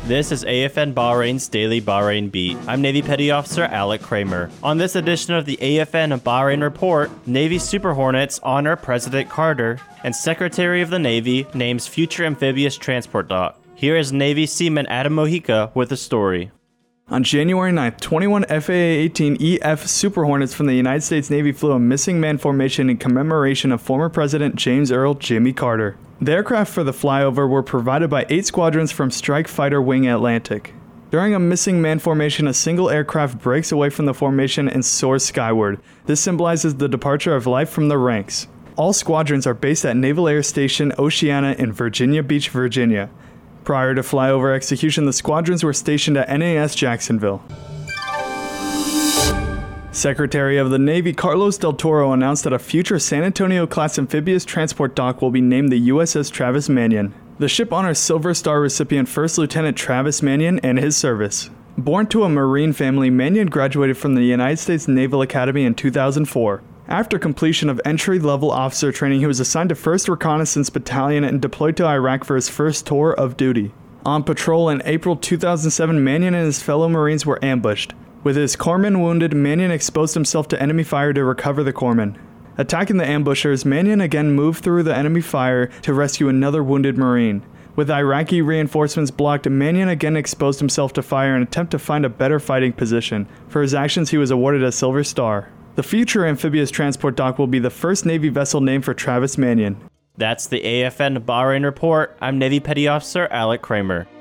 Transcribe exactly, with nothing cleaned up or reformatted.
This is A F N Bahrain's Daily Bahrain Beat. I'm Navy Petty Officer Alec Kramer. On this edition of the A F N Bahrain Report, Navy Super Hornets honor President Carter, and Secretary of the Navy names future amphibious transport dock. Here is Navy Seaman Adam Mojica with the story. On January ninth, twenty-one F A A eighteen E F Super Hornets from the United States Navy flew a missing man formation in commemoration of former President James Earl Jimmy Carter. The aircraft for the flyover were provided by eight squadrons from Strike Fighter Wing Atlantic. During a missing man formation, a single aircraft breaks away from the formation and soars skyward. This symbolizes the departure of life from the ranks. All squadrons are based at Naval Air Station Oceana in Virginia Beach, Virginia. Prior to flyover execution, the squadrons were stationed at N A S Jacksonville. Secretary of the Navy Carlos Del Toro announced that a future San Antonio-class amphibious transport dock will be named the U S S Travis Manion. The ship honors Silver Star recipient First Lieutenant Travis Manion and his service. Born to a Marine family, Manion graduated from the United States Naval Academy in two thousand four. After completion of entry-level officer training, he was assigned to first Reconnaissance Battalion and deployed to Iraq for his first tour of duty. On patrol in April two thousand seven, Manion and his fellow Marines were ambushed. With his corpsman wounded, Manion exposed himself to enemy fire to recover the corpsman. Attacking the ambushers, Manion again moved through the enemy fire to rescue another wounded Marine. With Iraqi reinforcements blocked, Manion again exposed himself to fire in an attempt to find a better fighting position. For his actions, he was awarded a Silver Star. The future amphibious transport dock will be the first Navy vessel named for Travis Manion. That's the A F N Bahrain Report. I'm Navy Petty Officer Alec Kramer.